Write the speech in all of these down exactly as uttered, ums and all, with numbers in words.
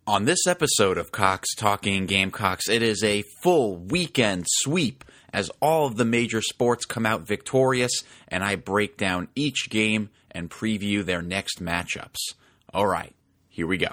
On this episode of Cox Talking Gamecocks, it is a full weekend sweep as all of the major sports come out victorious, and I break down each game and preview their next matchups. All right, here we go.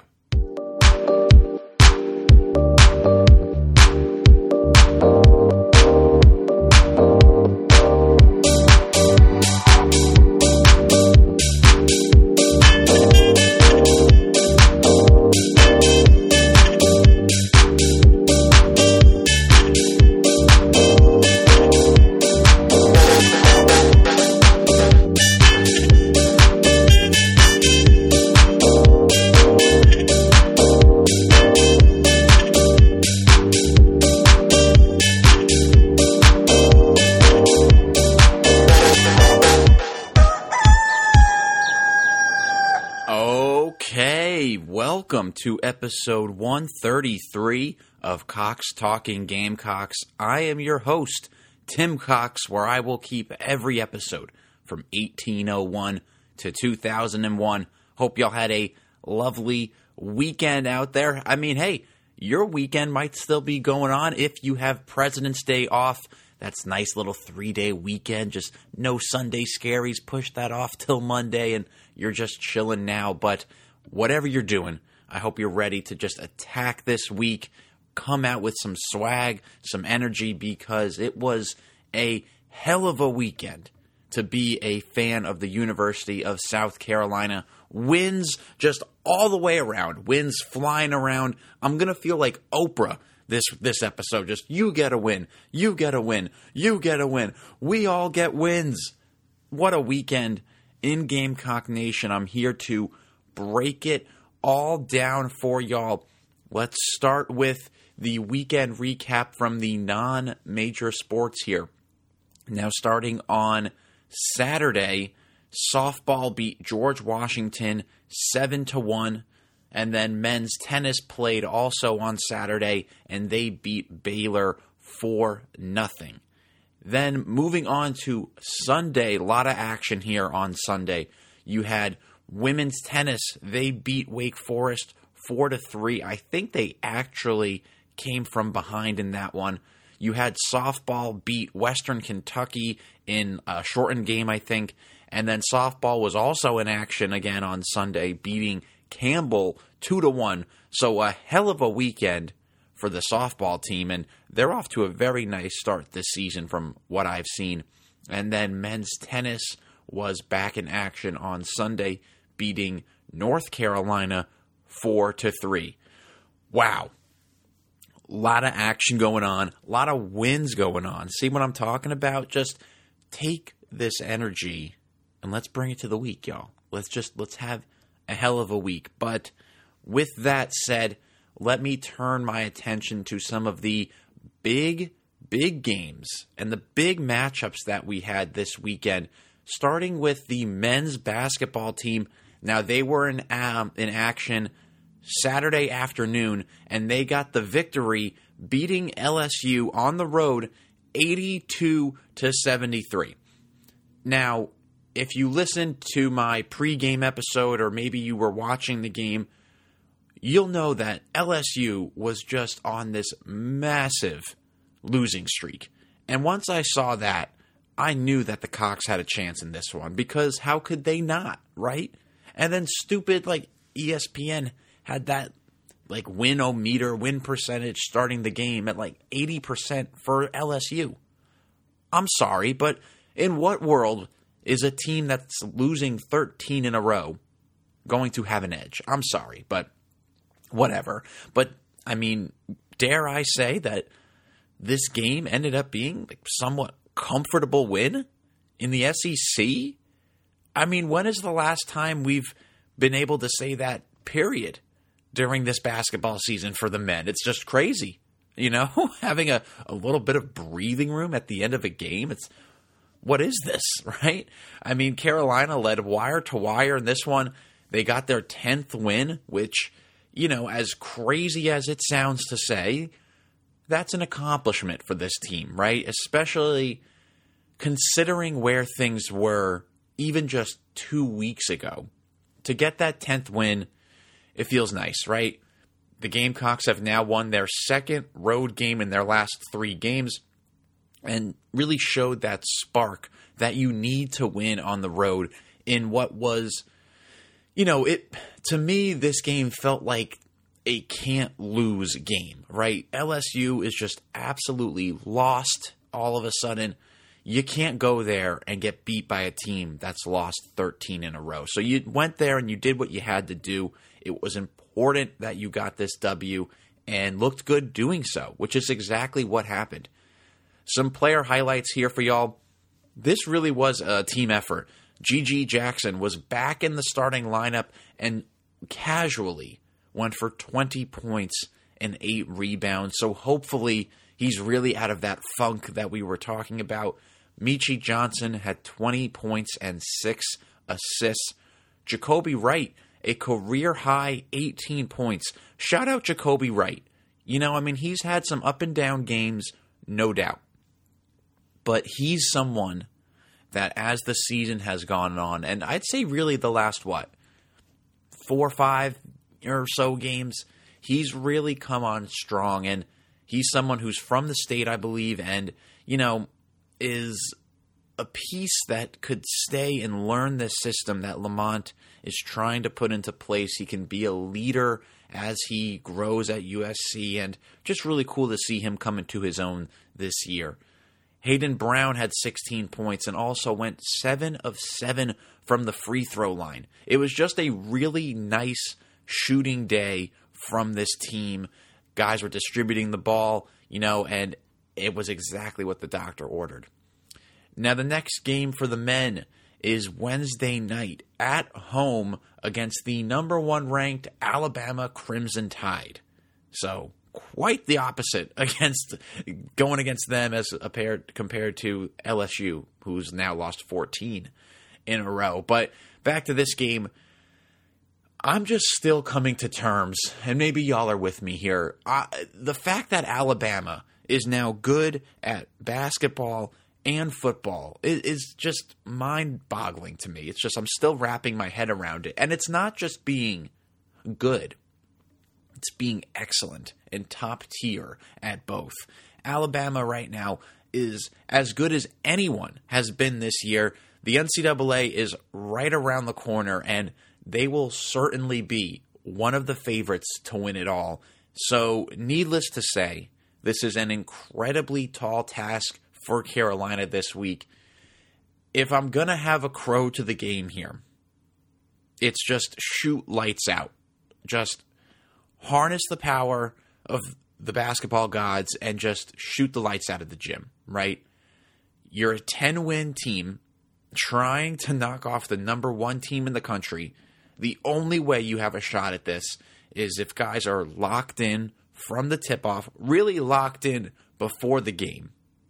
Okay, welcome to episode one thirty-three of Cox Talking Gamecocks. I am your host, Tim Cox, where I will keep every episode from eighteen oh one to two thousand one. Hope y'all had a lovely weekend out there. I mean, hey, your weekend might still be going on if you have President's Day off. That's a nice little three-day weekend, just no Sunday scaries. Push that off till Monday, and you're just chilling now. But whatever you're doing, I hope you're ready to just attack this week, come out with some swag, some energy, because it was a hell of a weekend to be a fan of the University of South Carolina. Wins just all the way around, wins flying around. I'm going to feel like Oprah this this episode. Just, you get a win, you get a win, you get a win. We all get wins. What a weekend in Gamecock Nation. I'm here to break it all down for y'all. Let's start with the weekend recap from the non-major sports here. Now, starting on Saturday, softball beat George Washington seven to one. And then men's tennis played also on Saturday, and they beat Baylor four nothing. Then moving on to Sunday, a lot of action here on Sunday. You had women's tennis. They beat Wake Forest four to three. I think they actually came from behind in that one. You had softball beat Western Kentucky in a shortened game, I think. And then softball was also in action again on Sunday, beating Campbell two to one. So a hell of a weekend for the softball team, and they're off to a very nice start this season from what I've seen. And then men's tennis was back in action on Sunday, beating North Carolina four to three. Wow. A lot of action going on, a lot of wins going on. See what I'm talking about? Just take this energy and let's bring it to the week, y'all. Let's just let's have a hell of a week. But with that said, let me turn my attention to some of the big, big games and the big matchups that we had this weekend, starting with the men's basketball team. Now, they were in, um, in action Saturday afternoon, and they got the victory, beating L S U on the road eighty-two to seventy-three. Now, if you listened to my pregame episode, or maybe you were watching the game, you'll know that L S U was just on this massive losing streak. And once I saw that, I knew that the Cox had a chance in this one, because how could they not, right? And then stupid, like, E S P N had that, like, win-o-meter, win percentage starting the game at, like, eighty percent for L S U. I'm sorry, but in what world is a team that's losing thirteen in a row going to have an edge? I'm sorry, but whatever. But, I mean, dare I say that this game ended up being a somewhat comfortable win in the S E C? I mean, when is the last time we've been able to say that, period, during this basketball season for the men? It's just crazy, you know, having a, a little bit of breathing room at the end of a game. It's, what is this, right? I mean, Carolina led wire to wire in this one. They got their tenth win, which, you know, as crazy as it sounds to say, that's an accomplishment for this team, right? Especially considering where things were even just two weeks ago. To get that tenth win, it feels nice, right? The Gamecocks have now won their second road game in their last three games and really showed that spark that you need to win on the road in what was, you know, it to me, this game felt like a can't-lose game, right? L S U is just absolutely lost all of a sudden. You can't go there and get beat by a team that's lost thirteen in a row. So you went there and you did what you had to do. It was important that you got this W and looked good doing so, which is exactly what happened. Some player highlights here for y'all. This really was a team effort. G G Jackson was back in the starting lineup and casually went for twenty points and eight rebounds. So hopefully he's really out of that funk that we were talking about. Meechie Johnson had twenty points and six assists. Jacoby Wright, a career-high eighteen points. Shout out Jacoby Wright. You know, I mean, he's had some up and down games, no doubt. But he's someone that as the season has gone on, and I'd say really the last, what, four or five or so games, he's really come on strong. And he's someone who's from the state, I believe, and, you know, is a piece that could stay and learn this system that Lamont is trying to put into place. He can be a leader as he grows at U S C, and just really cool to see him come into his own this year. Hayden Brown had sixteen points and also went seven of seven from the free throw line. It was just a really nice shooting day from this team. Guys were distributing the ball, you know, and it was exactly what the doctor ordered. Now, the next game for the men is Wednesday night at home against the number one ranked Alabama Crimson Tide. So, quite the opposite against going against them as compared compared to L S U, who's now lost fourteen in a row. But back to this game, I'm just still coming to terms, and maybe y'all are with me here. Uh, the fact that Alabama is now good at basketball and football is, is just mind-boggling to me. It's just I'm still wrapping my head around it. And it's not just being good. It's being excellent and top tier at both. Alabama right now is as good as anyone has been this year. The N C double A is right around the corner, and they will certainly be one of the favorites to win it all. So, needless to say, this is an incredibly tall task for Carolina this week. If I'm going to have a crow to the game here, it's just shoot lights out. Just harness the power of the basketball gods and just shoot the lights out of the gym, right? You're a ten-win team trying to knock off the number one team in the country. The only way you have a shot at this is if guys are locked in from the tip-off, really locked in before the game,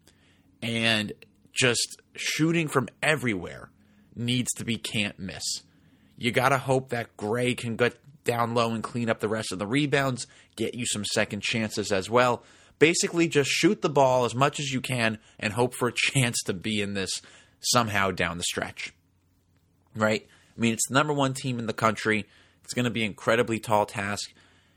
and just shooting from everywhere needs to be can't miss. You got to hope that Gray can get down low and clean up the rest of the rebounds, get you some second chances as well. Basically, just shoot the ball as much as you can and hope for a chance to be in this somehow down the stretch. Right? I mean, it's the number one team in the country. It's going to be an incredibly tall task.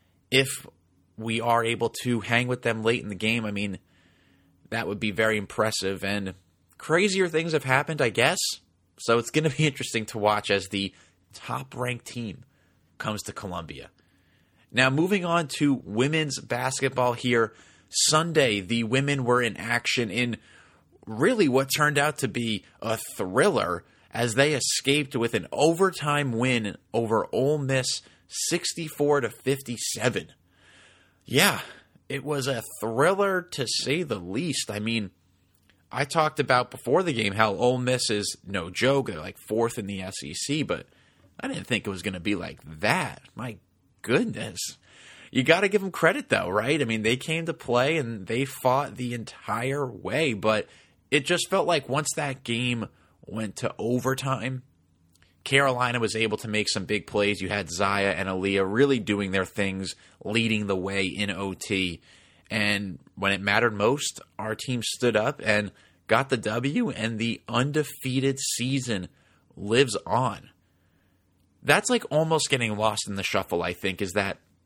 If we are able to hang with them late in the game, I mean, that would be very impressive. And crazier things have happened, I guess. So it's going to be interesting to watch as the top-ranked team comes to Columbia. Now, moving on to women's basketball here. Sunday, the women were in action in really what turned out to be a thriller as they escaped with an overtime win over Ole Miss, sixty-four to fifty-seven. Yeah, it was a thriller to say the least. I mean, I talked about before the game how Ole Miss is no joke. They're like fourth in the S E C, but I didn't think it was going to be like that. My goodness. You got to give them credit, though, right? I mean, they came to play and they fought the entire way, but it just felt like once that game went to overtime, Carolina was able to make some big plays. You had Zaya and Aaliyah really doing their things, leading the way in O T. And when it mattered most, our team stood up and got the W, and the undefeated season lives on. That's like almost getting lost in the shuffle, I think, is that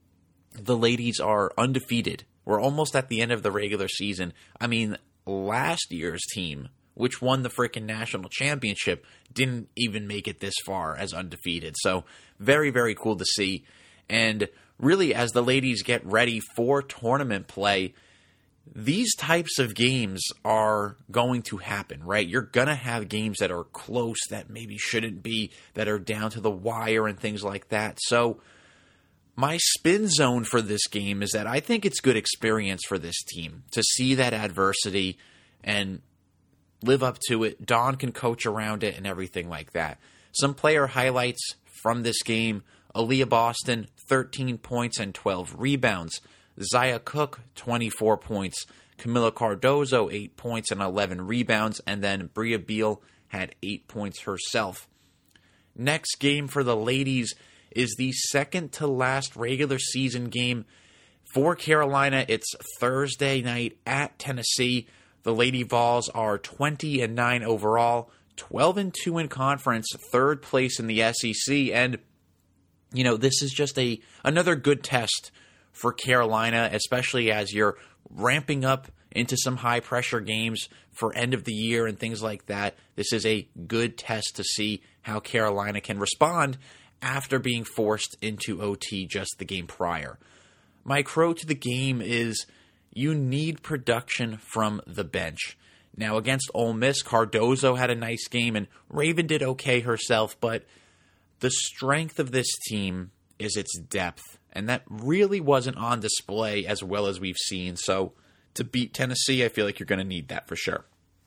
the ladies are undefeated. We're almost at the end of the regular season. I mean, last year's team, which won the freaking national championship, didn't even make it this far as undefeated. So very, very cool to see. And really, as the ladies get ready for tournament play, these types of games are going to happen, right? You're going to have games that are close, that maybe shouldn't be, that are down to the wire and things like that. So my spin zone for this game is that I think it's good experience for this team to see that adversity and live up to it. Dawn can coach around it and everything like that. Some player highlights from this game: Aaliyah Boston, thirteen points and twelve rebounds. Zaya Cook, twenty-four points. Camila Cardozo, eight points and eleven rebounds. And then Bria Beal had eight points herself. Next game for the ladies is the second to last regular season game for Carolina. It's Thursday night at Tennessee. The Lady Vols are twenty and nine overall, twelve and two in conference, third place in the S E C. And, you know, this is just a another good test for Carolina, especially as you're ramping up into some high-pressure games for end of the year and things like that. This is a good test to see how Carolina can respond after being forced into O T just the game prior. My crow to the game is you need production from the bench. Now, against Ole Miss, Cardozo had a nice game, and Raven did okay herself, but the strength of this team is its depth, and that really wasn't on display as well as we've seen. So to beat Tennessee, I feel like you're going to need that for sure.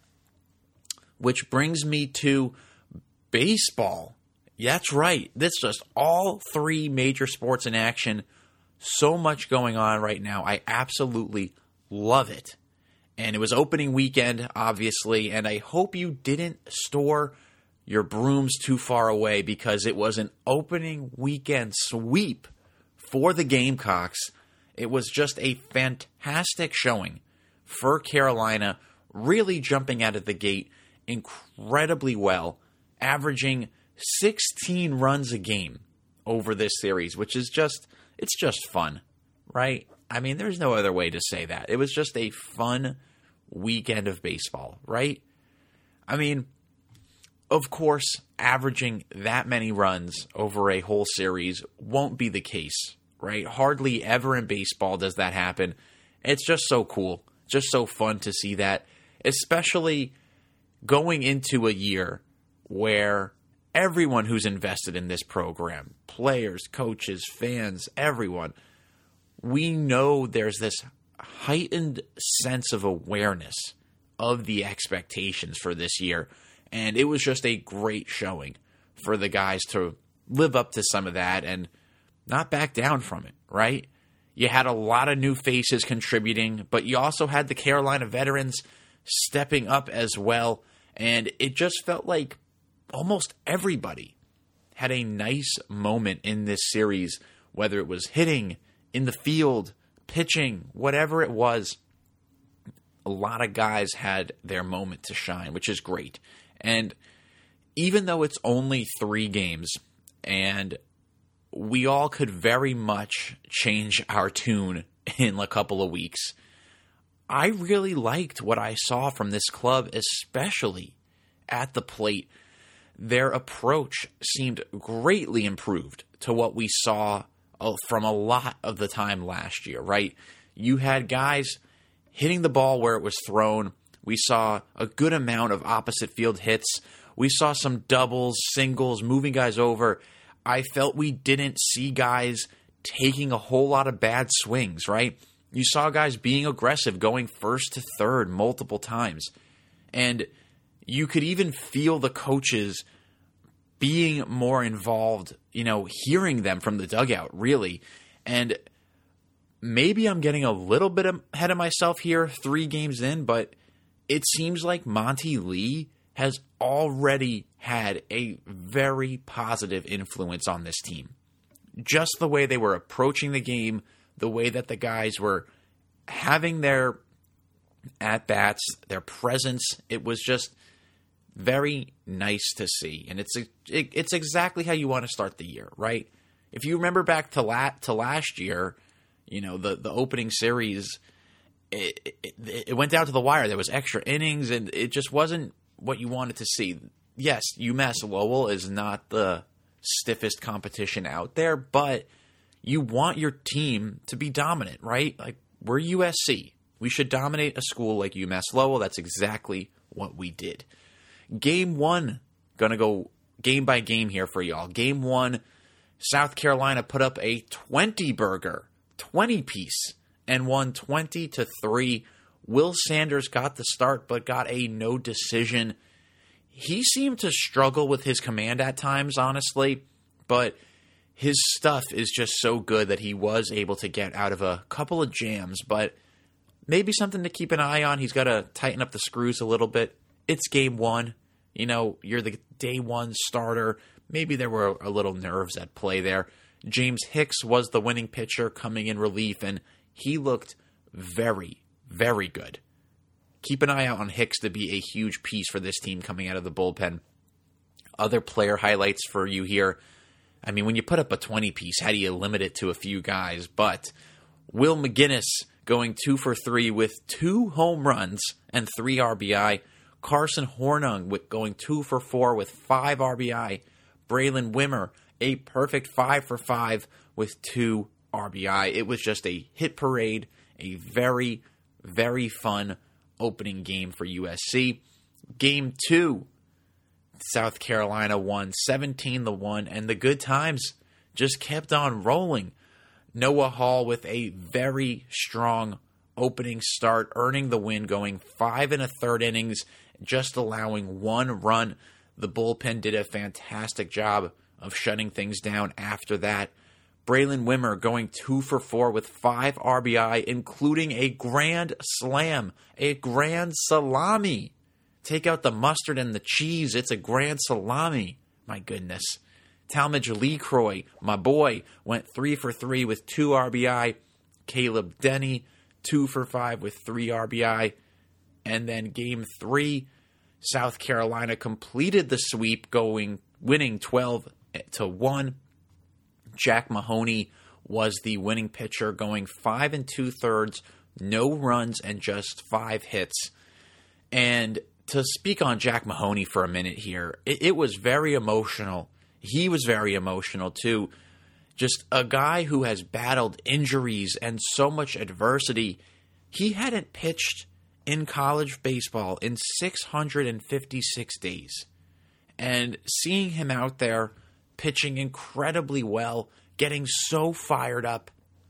Which brings me to baseball. That's right. This is just all three major sports in action. So much going on right now. I absolutely love it. And it was opening weekend, obviously, and I hope you didn't store your brooms too far away, because it was an opening weekend sweep for the Gamecocks. It was just a fantastic showing for Carolina, really jumping out of the gate incredibly well, averaging sixteen runs a game over this series, which is just, it's just fun, right? I mean, there's no other way to say that. It was just a fun weekend of baseball, right? I mean, of course, averaging that many runs over a whole series won't be the case, right? Hardly ever in baseball does that happen. It's just so cool. Just so fun to see that, especially going into a year where everyone who's invested in this program, players, coaches, fans, everyone, we know there's this heightened sense of awareness of the expectations for this year. And it was just a great showing for the guys to live up to some of that and not back down from it, right? You had a lot of new faces contributing, but you also had the Carolina veterans stepping up as well. And it just felt like almost everybody had a nice moment in this series, whether it was hitting, in the field, pitching, whatever it was. A lot of guys had their moment to shine, which is great. And even though it's only three games, and we all could very much change our tune in a couple of weeks, I really liked what I saw from this club, especially at the plate. Their approach seemed greatly improved to what we saw from a lot of the time last year, right? You had guys hitting the ball where it was thrown. We saw a good amount of opposite field hits. We saw some doubles, singles, moving guys over. I felt we didn't see guys taking a whole lot of bad swings, right? You saw guys being aggressive, going first to third multiple times. And you could even feel the coaches being more involved, you know, hearing them from the dugout, really. And maybe I'm getting a little bit ahead of myself here, three games in, but it seems like Monty Lee has already had a very positive influence on this team. Just the way they were approaching the game, the way that the guys were having their at-bats, their presence, it was just very nice to see. And it's it, it's exactly how you want to start the year, right? If you remember back to, la- to last year, You know, the, the opening series, it, it, it went down to the wire. There was extra innings, and it just wasn't what you wanted to see. Yes, UMass Lowell is not the stiffest competition out there, but you want your team to be dominant, right? Like, we're U S C. We should dominate a school like UMass Lowell. That's exactly what we did. Game one, going to go game by game here for y'all. Game one, South Carolina put up a twenty-burger, twenty-piece, and won twenty to three. Will Sanders got the start, but got a no decision. He seemed to struggle with his command at times, honestly, but his stuff is just so good that he was able to get out of a couple of jams, but maybe something to keep an eye on. He's got to tighten up the screws a little bit. It's game one. You know, you're the day one starter. Maybe there were a little nerves at play there. James Hicks was the winning pitcher coming in relief, and he looked very, very good. Keep an eye out on Hicks to be a huge piece for this team coming out of the bullpen. Other player highlights for you here. I mean, when you put up a twenty-piece, how do you limit it to a few guys? But Will McGinnis going two for three with two home runs and three R B I. Carson Hornung with going two for four with five R B I. Braylon Wimmer, a perfect five for five with two R B I. It was just a hit parade, a very, very fun opening game for U S C. Game two, South Carolina won seventeen to one, and the good times just kept on rolling. Noah Hall with a very strong opening start, earning the win, going five and a third innings, just allowing one run. The bullpen did a fantastic job of shutting things down after that. Braylon Wimmer going two for four with five R B I, including a grand slam, a grand salami. Take out the mustard and the cheese. It's a grand salami. My goodness. Talmadge LeCroy, my boy, went three for three with two R B I. Caleb Denny, two for five with three R B I. And then game three, South Carolina completed the sweep, going winning twelve to one. Jack Mahoney was the winning pitcher, going five and two thirds, no runs and just five hits. And to speak on Jack Mahoney for a minute here, it, it was very emotional. He was very emotional too. Just a guy who has battled injuries and so much adversity. He hadn't pitched in college baseball in six hundred fifty-six days. And seeing him out there pitching incredibly well, getting so fired up,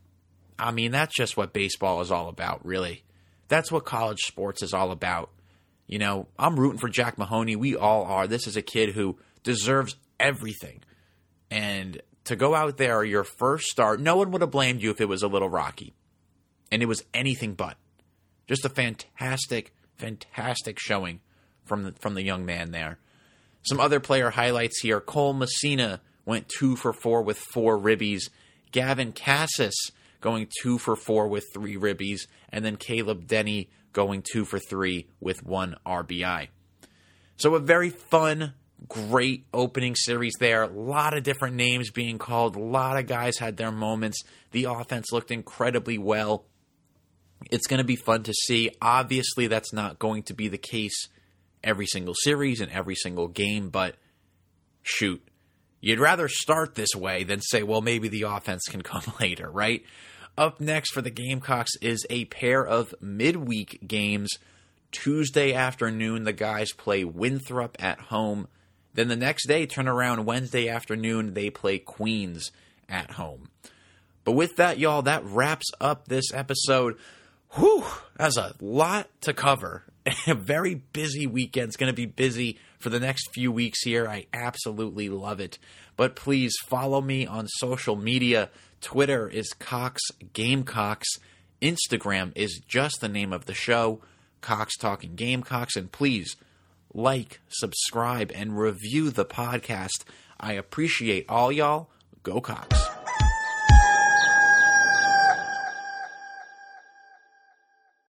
I mean, that's just what baseball is all about, really. That's what college sports is all about. You know, I'm rooting for Jack Mahoney. We all are. This is a kid who deserves everything. And to go out there, your first start, no one would have blamed you if it was a little rocky. And it was anything but. Just a fantastic, fantastic showing from the, from the young man there. Some other player highlights here. Cole Messina went two for four with four ribbies. Gavin Cassis going two for four with three ribbies. And then Caleb Denny going two for three with one R B I. So a very fun, great opening series there. A lot of different names being called. A lot of guys had their moments. The offense looked incredibly well. It's going to be fun to see. Obviously, that's not going to be the case every single series and every single game, but shoot, you'd rather start this way than say, well, maybe the offense can come later, right? Up next for the Gamecocks is a pair of midweek games. Tuesday afternoon, the guys play Winthrop at home. Then the next day, turn around Wednesday afternoon, they play Queens at home. But with that, y'all, that wraps up this episode. Whew, that's a lot to cover. A very busy weekend. It's going to be busy for the next few weeks here. I absolutely love it. But please follow me on social media. Twitter is Cox Gamecocks. Instagram is just the name of the show, Cox Talking Gamecocks. And please like, subscribe, and review the podcast. I appreciate all y'all. Go Cox.